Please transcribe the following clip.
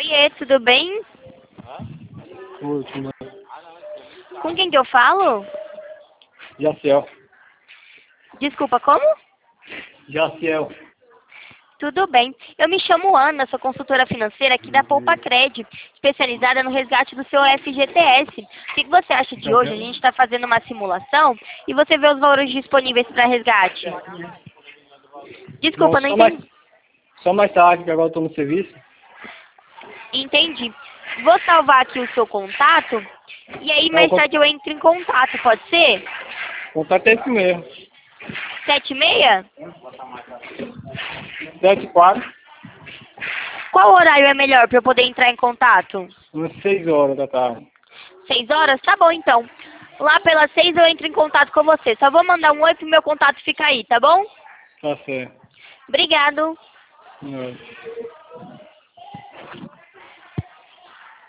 Oiê, tudo bem? Última. Com quem que eu falo? Jaciel. Desculpa, como? Jaciel. Tudo bem. Eu me chamo Ana, sou consultora financeira aqui da Poupa Cred, especializada no resgate do seu FGTS. O que você acha de hoje? A gente está fazendo uma simulação e você vê os valores disponíveis para resgate. Desculpa, não entendi. Só mais tarde, que agora eu estou no serviço. Entendi. Vou salvar aqui o seu contato e aí mais tarde eu entro em contato, pode ser? Contato é esse mesmo. 7h30? 7h04, Qual horário é melhor para eu poder entrar em contato? umas 6 horas da tarde. 6 horas? Tá bom, então. Lá pelas 6 eu entro em contato com você. Só vou mandar um oi pro meu contato ficar aí, tá bom? Tá certo. Obrigado. Não.